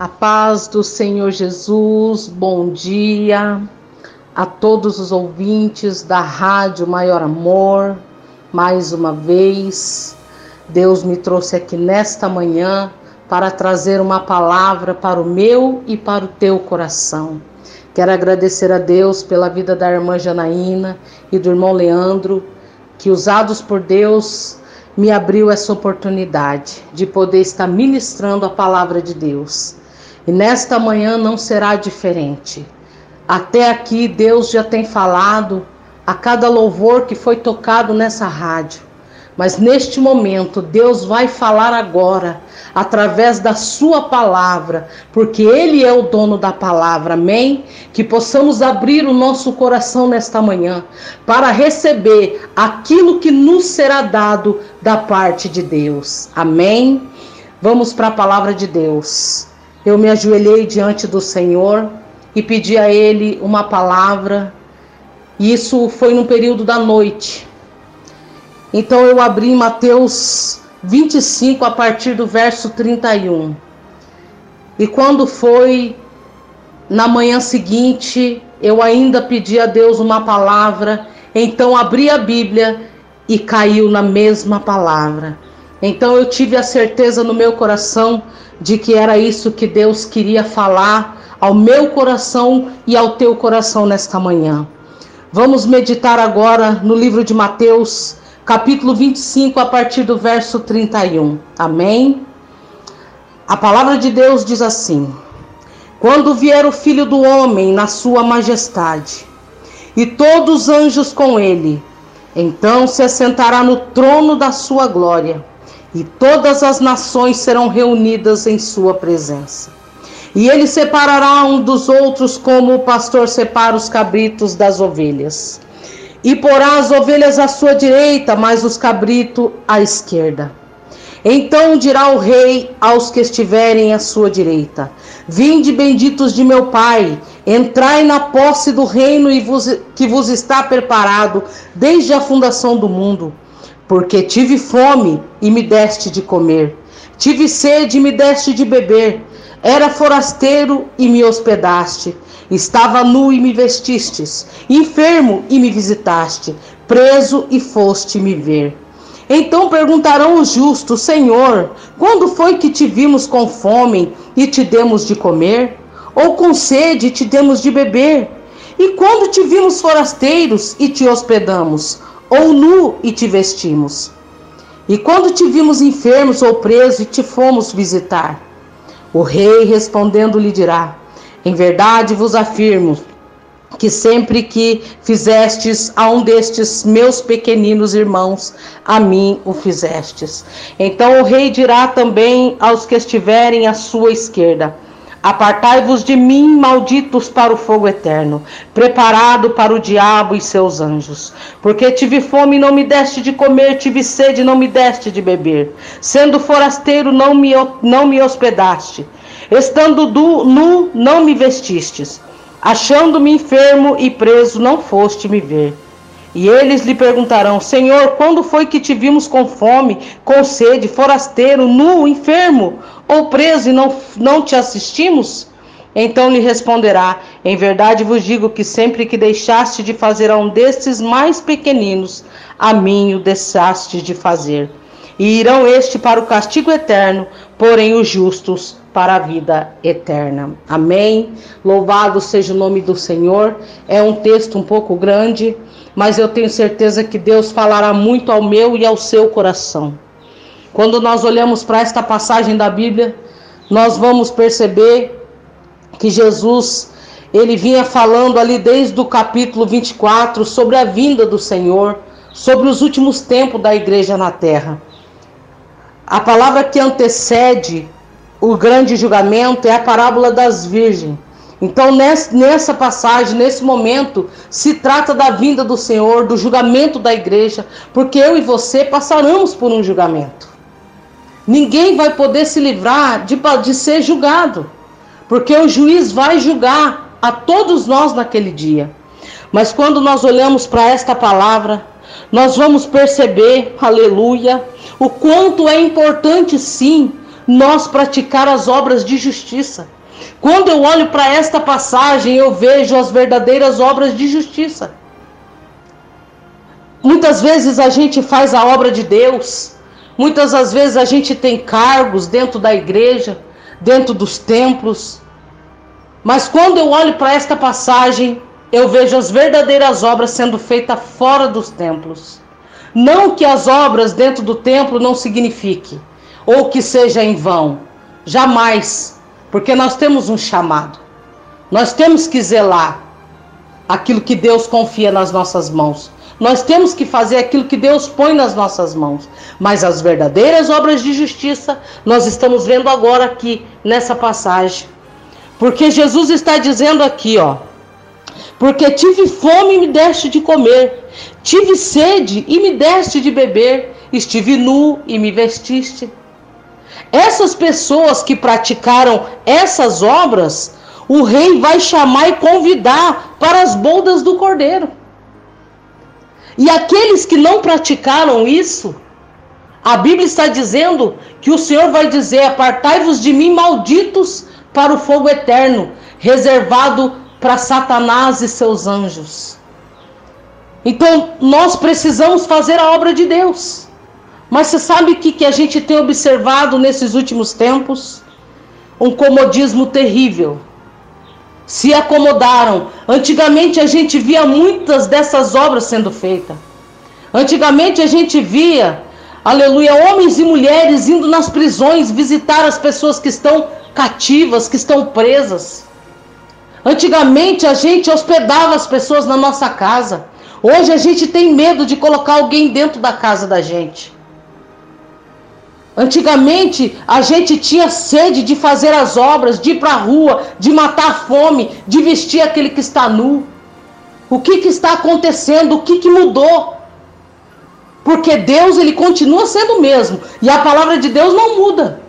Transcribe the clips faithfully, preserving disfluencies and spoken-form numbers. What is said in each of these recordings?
A paz do Senhor Jesus, bom dia a todos os ouvintes da Rádio Maior Amor. Mais uma vez, Deus me trouxe aqui nesta manhã para trazer uma palavra para o meu e para o teu coração. Quero agradecer a Deus pela vida da irmã Janaína e do irmão Leandro, que usados por Deus me abriu essa oportunidade de poder estar ministrando a palavra de Deus. E nesta manhã não será diferente. Até aqui Deus já tem falado a cada louvor que foi tocado nessa rádio. Mas neste momento Deus vai falar agora através da sua palavra, porque Ele é o dono da palavra, amém? Que possamos abrir o nosso coração nesta manhã para receber aquilo que nos será dado da parte de Deus, amém? Vamos para a palavra de Deus. Eu me ajoelhei diante do Senhor e pedi a Ele uma palavra. Isso foi no período da noite. Então eu abri em Mateus vinte e cinco a partir do verso trinta e um. E quando foi na manhã seguinte, eu ainda pedi a Deus uma palavra. Então abri a Bíblia e caiu na mesma palavra. Então eu tive a certeza no meu coração de que era isso que Deus queria falar ao meu coração e ao teu coração nesta manhã. Vamos meditar agora no livro de Mateus, capítulo vinte e cinco, a partir do verso trinta e um. Amém? A palavra de Deus diz assim: Quando vier o Filho do Homem na sua majestade, e todos os anjos com ele, então se assentará no trono da sua glória, e todas as nações serão reunidas em sua presença. E ele separará um dos outros, como o pastor separa os cabritos das ovelhas. E porá as ovelhas à sua direita, mas os cabritos à esquerda. Então dirá o rei aos que estiverem à sua direita: Vinde, benditos de meu Pai, entrai na posse do reino e vos, que vos está preparado desde a fundação do mundo. Porque tive fome e me deste de comer, tive sede e me deste de beber, era forasteiro e me hospedaste, estava nu e me vestistes, enfermo e me visitaste, preso e foste me ver. Então perguntarão os justos: Senhor, quando foi que te vimos com fome e te demos de comer? Ou com sede e te demos de beber? E quando te vimos forasteiros e te hospedamos? Ou nu e te vestimos? E quando te vimos enfermos ou preso e te fomos visitar? O rei respondendo lhe dirá: Em verdade vos afirmo que sempre que fizestes a um destes meus pequeninos irmãos, a mim o fizestes. Então o rei dirá também aos que estiverem à sua esquerda: Apartai-vos de mim, malditos, para o fogo eterno, preparado para o diabo e seus anjos. Porque tive fome e não me deste de comer, tive sede e não me deste de beber. Sendo forasteiro, não me, não me hospedaste. Estando du, nu, não me vestistes. Achando-me enfermo e preso, não foste me ver. E eles lhe perguntarão: Senhor, quando foi que te vimos com fome, com sede, forasteiro, nu, enfermo ou preso e não, não te assistimos? Então lhe responderá: Em verdade vos digo que sempre que deixaste de fazer a um destes mais pequeninos, a mim o deixaste de fazer. E irão este para o castigo eterno, porém os justos para a vida eterna. Amém? Louvado seja o nome do Senhor. É um texto um pouco grande, mas eu tenho certeza que Deus falará muito ao meu e ao seu coração. Quando nós olhamos para esta passagem da Bíblia, nós vamos perceber que Jesus, ele vinha falando ali desde o capítulo vinte e quatro sobre a vinda do Senhor, sobre os últimos tempos da igreja na terra. A palavra que antecede o grande julgamento é a parábola das virgens. Então nessa passagem, nesse momento, se trata da vinda do Senhor, do julgamento da igreja, porque eu e você passaremos por um julgamento. Ninguém vai poder se livrar de, de ser julgado, porque o juiz vai julgar a todos nós naquele dia. Mas quando nós olhamos para esta palavra, nós vamos perceber, aleluia, o quanto é importante sim nós praticar as obras de justiça. Quando eu olho para esta passagem, eu vejo as verdadeiras obras de justiça. Muitas vezes a gente faz a obra de Deus, muitas das vezes a gente tem cargos dentro da igreja, dentro dos templos, mas quando eu olho para esta passagem, eu vejo as verdadeiras obras sendo feitas fora dos templos. Não que as obras dentro do templo não signifiquem, ou que seja em vão, jamais, porque nós temos um chamado, nós temos que zelar aquilo que Deus confia nas nossas mãos. Nós temos que fazer aquilo que Deus põe nas nossas mãos. Mas as verdadeiras obras de justiça, nós estamos vendo agora aqui, nessa passagem. Porque Jesus está dizendo aqui, ó. Porque tive fome e me deste de comer. Tive sede e me deste de beber. Estive nu e me vestiste. Essas pessoas que praticaram essas obras, o rei vai chamar e convidar para as bodas do Cordeiro. E aqueles que não praticaram isso, a Bíblia está dizendo que o Senhor vai dizer: apartai-vos de mim, malditos, para o fogo eterno, reservado para Satanás e seus anjos. Então, nós precisamos fazer a obra de Deus. Mas você sabe o que, que a gente tem observado nesses últimos tempos? Um comodismo terrível. Se acomodaram. Antigamente a gente via muitas dessas obras sendo feitas. Antigamente a gente via, aleluia, homens e mulheres indo nas prisões visitar as pessoas que estão cativas, que estão presas. Antigamente a gente hospedava as pessoas na nossa casa. Hoje a gente tem medo de colocar alguém dentro da casa da gente. Antigamente a gente tinha sede de fazer as obras, de ir para a rua, de matar a fome, de vestir aquele que está nu. O que, que está acontecendo? O que, que mudou? Porque Deus, ele continua sendo o mesmo. E a palavra de Deus não muda.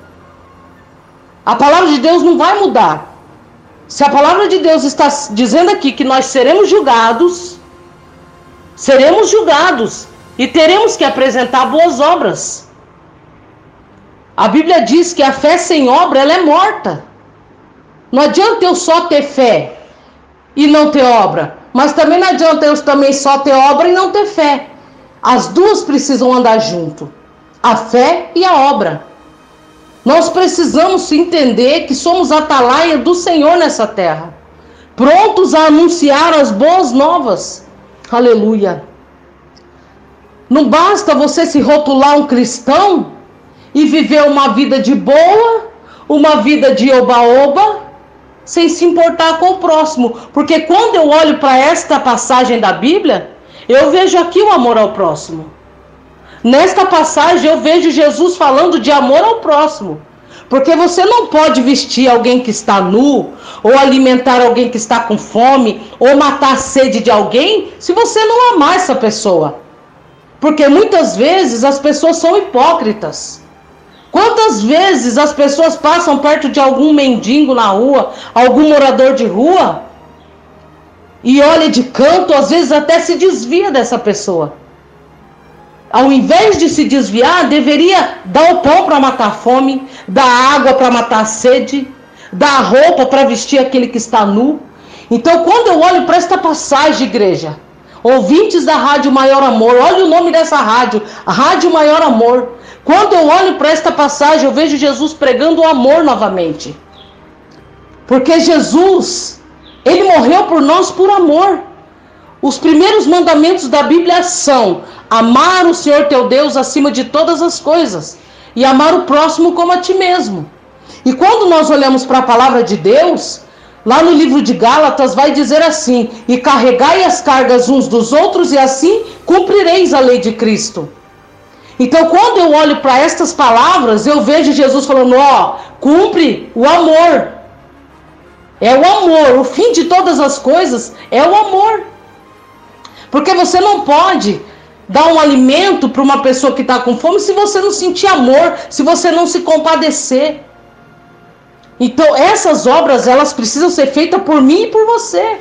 A palavra de Deus não vai mudar. Se a palavra de Deus está dizendo aqui que nós seremos julgados, seremos julgados e teremos que apresentar boas obras. A Bíblia diz que a fé sem obra, ela é morta. Não adianta eu só ter fé e não ter obra. Mas também não adianta eu também só ter obra e não ter fé. As duas precisam andar junto. A fé e a obra. Nós precisamos entender que somos atalaia do Senhor nessa terra. Prontos a anunciar as boas novas. Aleluia. Não basta você se rotular um cristão e viver uma vida de boa, uma vida de oba-oba, sem se importar com o próximo. Porque quando eu olho para esta passagem da Bíblia, eu vejo aqui o amor ao próximo. Nesta passagem eu vejo Jesus falando de amor ao próximo. Porque você não pode vestir alguém que está nu, ou alimentar alguém que está com fome, ou matar a sede de alguém, se você não amar essa pessoa. Porque muitas vezes as pessoas são hipócritas. Quantas vezes as pessoas passam perto de algum mendigo na rua, algum morador de rua, e olha de canto, às vezes até se desvia dessa pessoa. Ao invés de se desviar, deveria dar o pão para matar a fome, dar água para matar a sede, dar a roupa para vestir aquele que está nu. Então, quando eu olho para esta passagem, igreja, ouvintes da Rádio Maior Amor, olha o nome dessa rádio, Rádio Maior Amor. Quando eu olho para esta passagem, eu vejo Jesus pregando o amor novamente. Porque Jesus, ele morreu por nós por amor. Os primeiros mandamentos da Bíblia são: amar o Senhor teu Deus acima de todas as coisas e amar o próximo como a ti mesmo. E quando nós olhamos para a palavra de Deus, lá no livro de Gálatas vai dizer assim: e carregai as cargas uns dos outros e assim cumprireis a lei de Cristo. Então, quando eu olho para estas palavras, eu vejo Jesus falando: ó, cumpre o amor. É o amor, o fim de todas as coisas é o amor. Porque você não pode dar um alimento para uma pessoa que está com fome se você não sentir amor, se você não se compadecer. Então, essas obras, elas precisam ser feitas por mim e por você.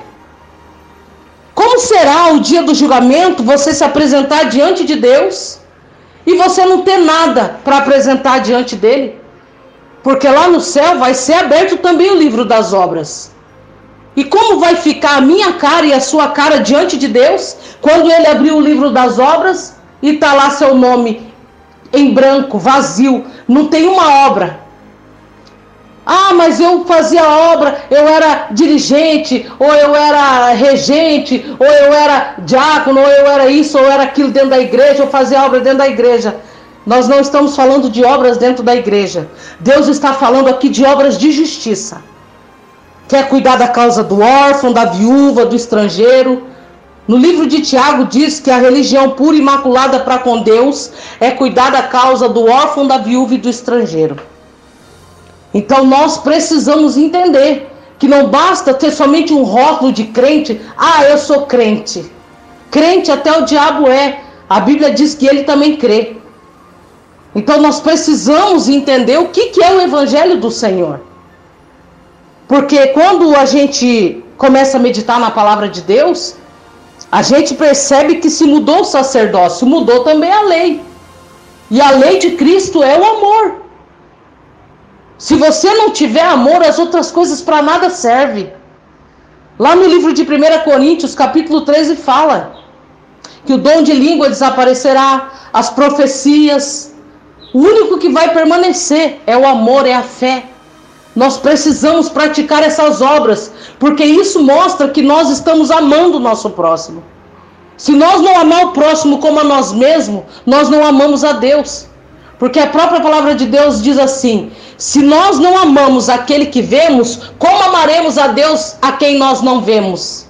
Como será o dia do julgamento, você se apresentar diante de Deus e você não ter nada para apresentar diante dele? Porque lá no céu vai ser aberto também o livro das obras. E como vai ficar a minha cara e a sua cara diante de Deus, quando ele abrir o livro das obras e está lá seu nome em branco, vazio, não tem uma obra. Ah, mas eu fazia obra, eu era dirigente, ou eu era regente, ou eu era diácono, ou eu era isso, ou eu era aquilo dentro da igreja, eu fazia obra dentro da igreja. Nós não estamos falando de obras dentro da igreja. Deus está falando aqui de obras de justiça. Quer cuidar da causa do órfão, da viúva, do estrangeiro. No livro de Tiago diz que a religião pura e imaculada para com Deus é cuidar da causa do órfão, da viúva e do estrangeiro. Então nós precisamos entender que não basta ter somente um rótulo de crente. Ah, eu sou crente. Crente até o diabo é. A Bíblia diz que ele também crê. Então nós precisamos entender o que, que é o Evangelho do Senhor. Porque quando a gente começa a meditar na palavra de Deus, a gente percebe que se mudou o sacerdócio, mudou também a lei. E a lei de Cristo é o amor. Se você não tiver amor, as outras coisas para nada servem. Lá no livro de primeira Coríntios, capítulo treze, fala que o dom de língua desaparecerá, as profecias. O único que vai permanecer é o amor, é a fé. Nós precisamos praticar essas obras, porque isso mostra que nós estamos amando o nosso próximo. Se nós não amar o próximo como a nós mesmos, nós não amamos a Deus. Porque a própria palavra de Deus diz assim: se nós não amamos aquele que vemos, como amaremos a Deus a quem nós não vemos?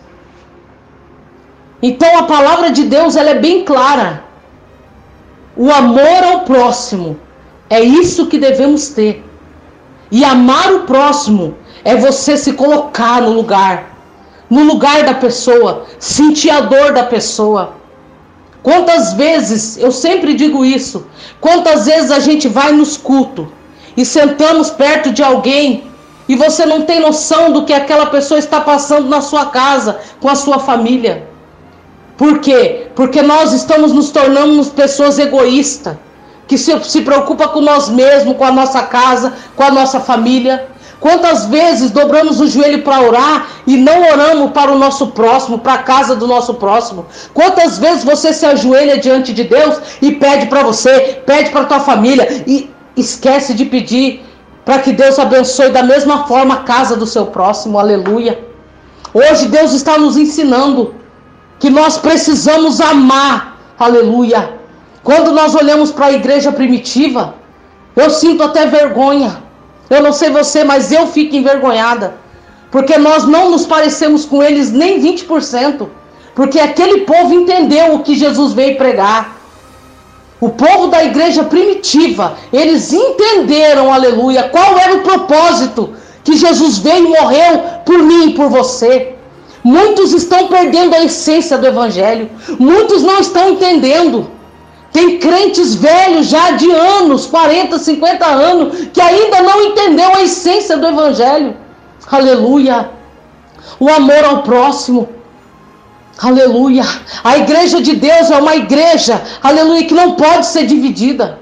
Então a palavra de Deus, ela é bem clara. O amor ao próximo é isso que devemos ter. E amar o próximo é você se colocar no lugar, no lugar da pessoa, sentir a dor da pessoa. Quantas vezes, eu sempre digo isso, quantas vezes a gente vai nos cultos e sentamos perto de alguém e você não tem noção do que aquela pessoa está passando na sua casa, com a sua família. Por quê? Porque nós estamos nos tornando pessoas egoístas, que se, se preocupa com nós mesmos, com a nossa casa, com a nossa família. Quantas vezes dobramos o joelho para orar e não oramos para o nosso próximo, para a casa do nosso próximo? Quantas vezes você se ajoelha diante de Deus e pede para você, pede para a tua família e esquece de pedir para que Deus abençoe da mesma forma a casa do seu próximo? Aleluia! Hoje Deus está nos ensinando que nós precisamos amar, aleluia. Quando nós olhamos para a igreja primitiva, eu sinto até vergonha. Eu não sei você, mas eu fico envergonhada. Porque nós não nos parecemos com eles nem vinte por cento. Porque aquele povo entendeu o que Jesus veio pregar. O povo da igreja primitiva, eles entenderam, aleluia, qual era o propósito que Jesus veio e morreu por mim e por você. Muitos estão perdendo a essência do evangelho. Muitos não estão entendendo. Tem crentes velhos já de anos, quarenta, cinquenta anos, que ainda não entendeu a essência do evangelho. Aleluia. O amor ao próximo. Aleluia. A igreja de Deus é uma igreja, aleluia, que não pode ser dividida.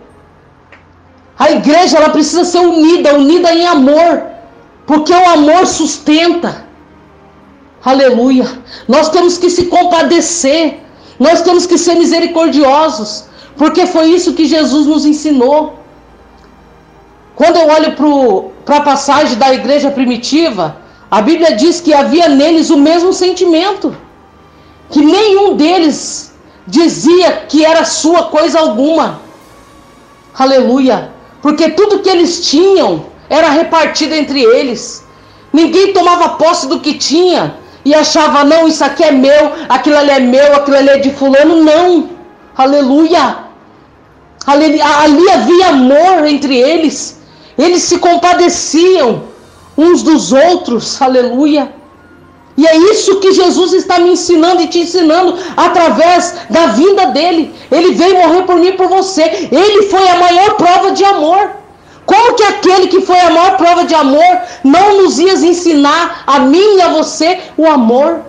A igreja, ela precisa ser unida, unida em amor, porque o amor sustenta. Aleluia. Nós temos que se compadecer. Nós temos que ser misericordiosos. Porque foi isso que Jesus nos ensinou. Quando eu olho para a passagem da igreja primitiva, a Bíblia diz que havia neles o mesmo sentimento. Que nenhum deles dizia que era sua coisa alguma. Aleluia. Porque tudo que eles tinham era repartido entre eles. Ninguém tomava posse do que tinha e achava, não, isso aqui é meu, aquilo ali é meu, aquilo ali é de fulano. Não. Aleluia. Ali, ali havia amor entre eles. Eles se compadeciam uns dos outros. Aleluia. E é isso que Jesus está me ensinando e te ensinando através da vinda dele. Ele veio morrer por mim e por você. Ele foi a maior prova de amor. Como que aquele que foi a maior prova de amor não nos ia ensinar a mim e a você o amor?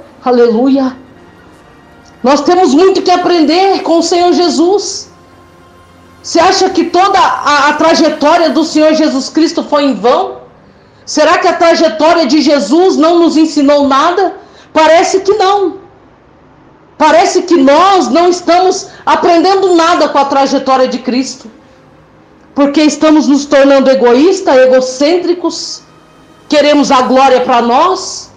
Aleluia. Nós temos muito que aprender com o Senhor Jesus. Você acha que toda a, a trajetória do Senhor Jesus Cristo foi em vão? Será que a trajetória de Jesus não nos ensinou nada? Parece que não. Parece que nós não estamos aprendendo nada com a trajetória de Cristo. Porque estamos nos tornando egoístas, egocêntricos, queremos a glória para nós.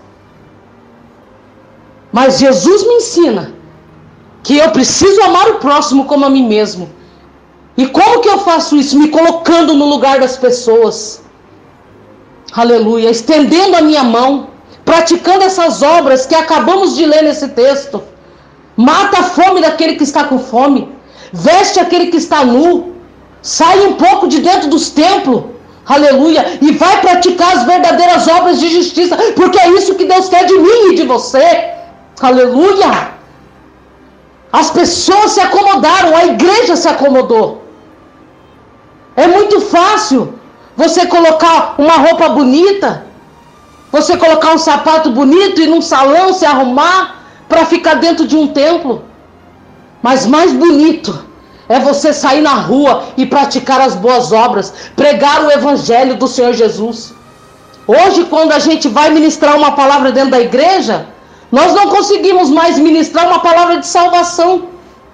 Mas Jesus me ensina que eu preciso amar o próximo como a mim mesmo. E como que eu faço isso? Me colocando no lugar das pessoas. Aleluia. Estendendo a minha mão, praticando essas obras que acabamos de ler nesse texto. Mata a fome daquele que está com fome. Veste aquele que está nu. Sai um pouco de dentro dos templos. Aleluia. E vai praticar as verdadeiras obras de justiça. Porque é isso que Deus quer de mim e de você. Aleluia. As pessoas se acomodaram. A igreja se acomodou. É muito fácil você colocar uma roupa bonita, você colocar um sapato bonito e num salão se arrumar para ficar dentro de um templo. Mas mais bonito é você sair na rua e praticar as boas obras, pregar o evangelho do Senhor Jesus. Hoje, quando a gente vai ministrar uma palavra dentro da igreja, nós não conseguimos mais ministrar uma palavra de salvação.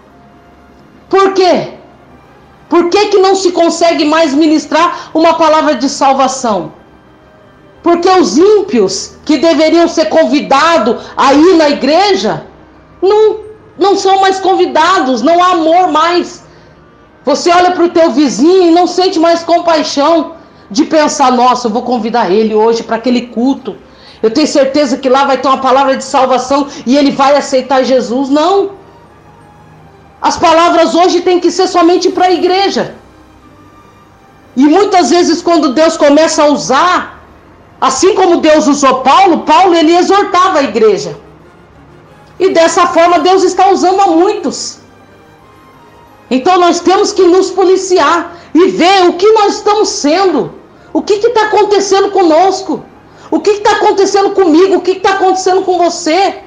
Por quê? Por que que não se consegue mais ministrar uma palavra de salvação? Porque os ímpios que deveriam ser convidados a ir na igreja, não, não são mais convidados, não há amor mais. Você olha para o teu vizinho e não sente mais compaixão de pensar, nossa, eu vou convidar ele hoje para aquele culto. Eu tenho certeza que lá vai ter uma palavra de salvação e ele vai aceitar Jesus. Não. As palavras hoje têm que ser somente para a igreja. E muitas vezes quando Deus começa a usar, assim como Deus usou Paulo, Paulo ele exortava a igreja. E dessa forma Deus está usando a muitos. Então nós temos que nos policiar e ver o que nós estamos sendo. O que está acontecendo conosco. O que está acontecendo comigo, o que está acontecendo com você.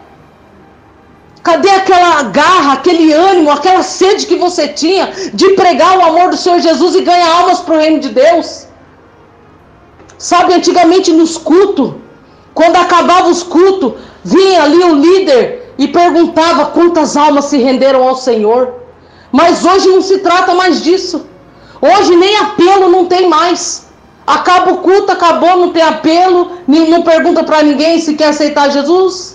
Cadê aquela garra, aquele ânimo, aquela sede que você tinha de pregar o amor do Senhor Jesus e ganhar almas para o reino de Deus? Sabe, antigamente nos cultos, quando acabava os cultos, vinha ali o líder e perguntava quantas almas se renderam ao Senhor. Mas hoje não se trata mais disso. Hoje nem apelo não tem mais. Acaba o culto, acabou, não tem apelo, não pergunta para ninguém se quer aceitar Jesus.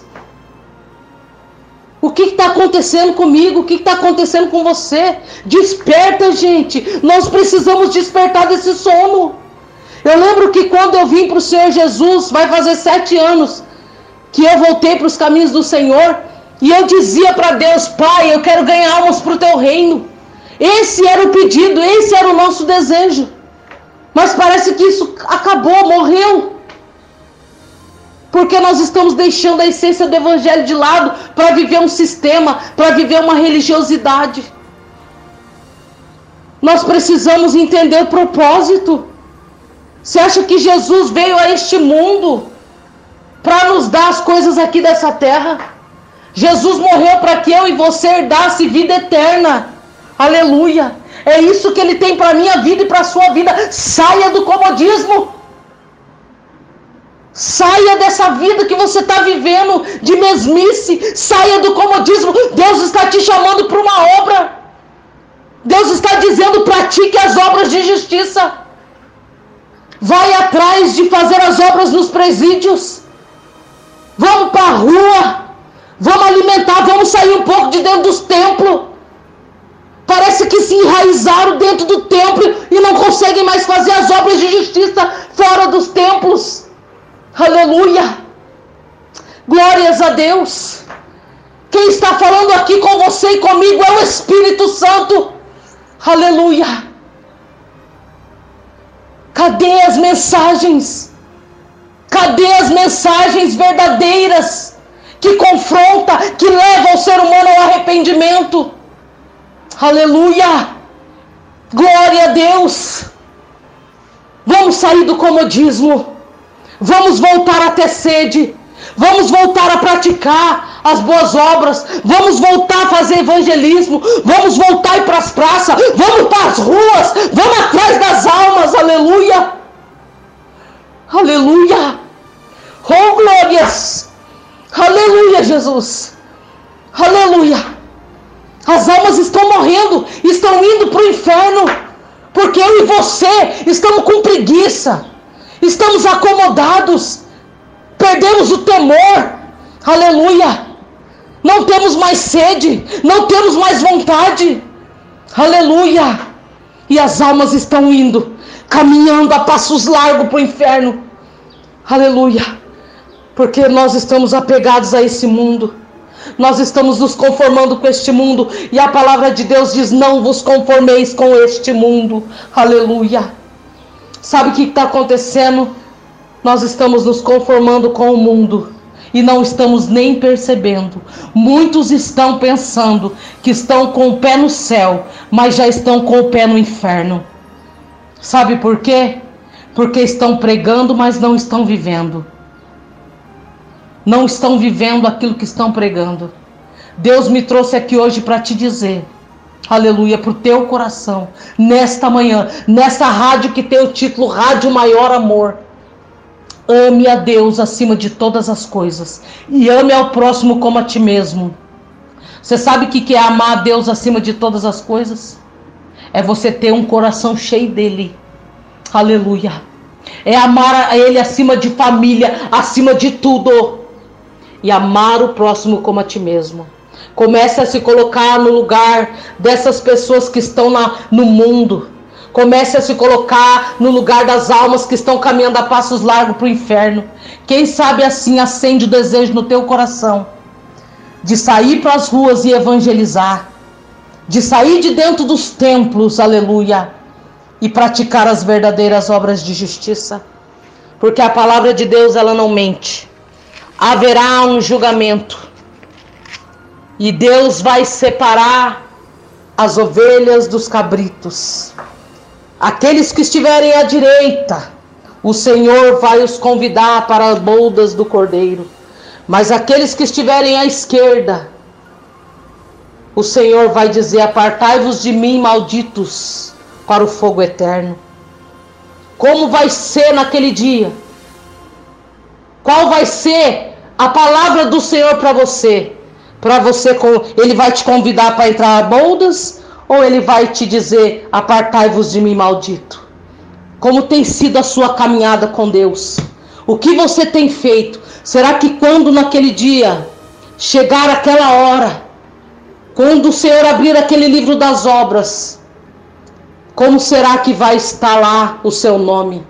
O que está acontecendo comigo? O que está acontecendo com você? Desperta, gente. Nós precisamos despertar desse sono. Eu lembro que quando eu vim para o Senhor Jesus, vai fazer sete anos que eu voltei para os caminhos do Senhor, e eu dizia para Deus, Pai, eu quero ganhar almas para o teu reino. Esse era o pedido, esse era o nosso desejo. Mas parece que isso acabou, morreu. Porque nós estamos deixando a essência do evangelho de lado para viver um sistema, para viver uma religiosidade. Nós precisamos entender o propósito. Você acha que Jesus veio a este mundo para nos dar as coisas aqui dessa terra? Jesus morreu para que eu e você herdasse vida eterna. Aleluia. É isso que ele tem para a minha vida e para a sua vida. Saia do comodismo. Saia dessa vida que você está vivendo de mesmice. Saia do comodismo. Deus está te chamando para uma obra. Deus está dizendo, pratique as obras de justiça. Vai atrás de fazer as obras nos presídios. Vamos para a rua. Vamos alimentar. Vamos sair um pouco de dentro dos templos. Parece que se enraizaram dentro do templo e não conseguem mais fazer as obras de justiça fora dos templos. Aleluia! Glórias a Deus! Quem está falando aqui com você e comigo é o Espírito Santo. Aleluia! Cadê as mensagens? Cadê as mensagens verdadeiras que confrontam, que levam o ser humano ao arrependimento? Aleluia! Glória a Deus! Vamos sair do comodismo. Vamos voltar a ter sede. Vamos voltar a praticar as boas obras. Vamos voltar a fazer evangelismo. Vamos voltar a ir para as praças. Vamos para as ruas. você estamos com preguiça, estamos acomodados, perdemos o temor, aleluia, não temos mais sede, não temos mais vontade, aleluia, e as almas estão indo, caminhando a passos largos para o inferno, aleluia, porque nós estamos apegados a esse mundo, nós estamos nos conformando com este mundo, e a palavra de Deus diz: não vos conformeis com este mundo, aleluia. Sabe o que está acontecendo? Nós estamos nos conformando com o mundo e não estamos nem percebendo. Muitos estão pensando que estão com o pé no céu, mas já estão com o pé no inferno. Sabe por quê? Porque estão pregando, mas não estão vivendo. Não estão vivendo aquilo que estão pregando. Deus me trouxe aqui hoje para te dizer, aleluia, para o teu coração, nesta manhã, nesta rádio que tem o título Rádio Maior Amor. Ame a Deus acima de todas as coisas e ame ao próximo como a ti mesmo. Você sabe o que é amar a Deus acima de todas as coisas? É você ter um coração cheio dele, aleluia. É amar a Ele acima de família, acima de tudo. E amar o próximo como a ti mesmo. Comece a se colocar no lugar dessas pessoas que estão na, no mundo. Comece a se colocar no lugar das almas que estão caminhando a passos largos para o inferno. Quem sabe assim acende o desejo no teu coração de sair para as ruas e evangelizar, de sair de dentro dos templos, aleluia, e praticar as verdadeiras obras de justiça. Porque a palavra de Deus, ela não mente. Haverá um julgamento e Deus vai separar as ovelhas dos cabritos. Aqueles que estiverem à direita, o Senhor vai os convidar para as bodas do Cordeiro. Mas aqueles que estiverem à esquerda, o Senhor vai dizer: apartai-vos de mim, malditos, para o fogo eterno. Como vai ser naquele dia? Qual vai ser a palavra do Senhor para você? Para você, Ele vai te convidar para entrar a bodas? Ou Ele vai te dizer: apartai-vos de mim, maldito? Como tem sido a sua caminhada com Deus? O que você tem feito? Será que quando naquele dia chegar aquela hora, quando o Senhor abrir aquele livro das obras, como será que vai estar lá o seu nome?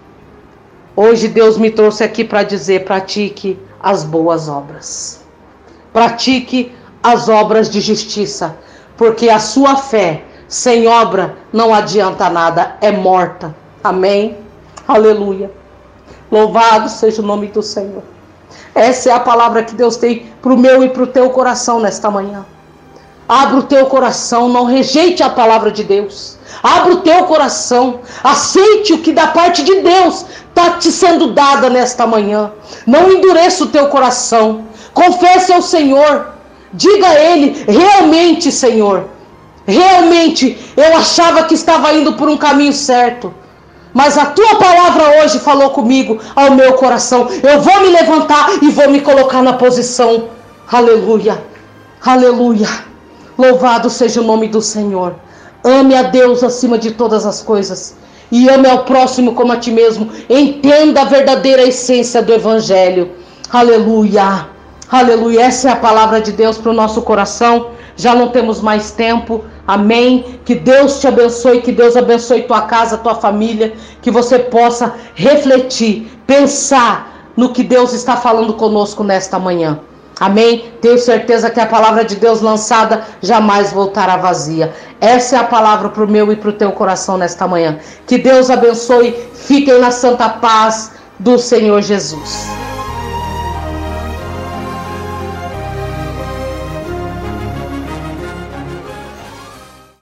Hoje Deus me trouxe aqui para dizer: pratique as boas obras. Pratique as obras de justiça. Porque a sua fé sem obra não adianta nada, é morta. Amém? Aleluia. Louvado seja o nome do Senhor. Essa é a palavra que Deus tem para o meu e para o teu coração nesta manhã. Abra o teu coração, não rejeite a palavra de Deus. Abra o teu coração, aceite o que da parte de Deus está te sendo dada nesta manhã. Não endureça o teu coração. Confesse ao Senhor. Diga a Ele: realmente, Senhor, realmente eu achava que estava indo por um caminho certo, mas a tua palavra hoje falou comigo, ao meu coração. Eu vou me levantar e vou me colocar na posição. Aleluia, aleluia. Louvado seja o nome do Senhor. Ame a Deus acima de todas as coisas e ame ao próximo como a ti mesmo. Entenda a verdadeira essência do Evangelho. Aleluia, aleluia. Essa é a palavra de Deus para o nosso coração. Já não temos mais tempo. Amém. Que Deus te abençoe, que Deus abençoe tua casa, tua família, que você possa refletir, pensar no que Deus está falando conosco nesta manhã. Amém? Tenho certeza que a palavra de Deus lançada jamais voltará vazia. Essa é a palavra para o meu e para o teu coração nesta manhã. Que Deus abençoe. Fiquem na santa paz do Senhor Jesus.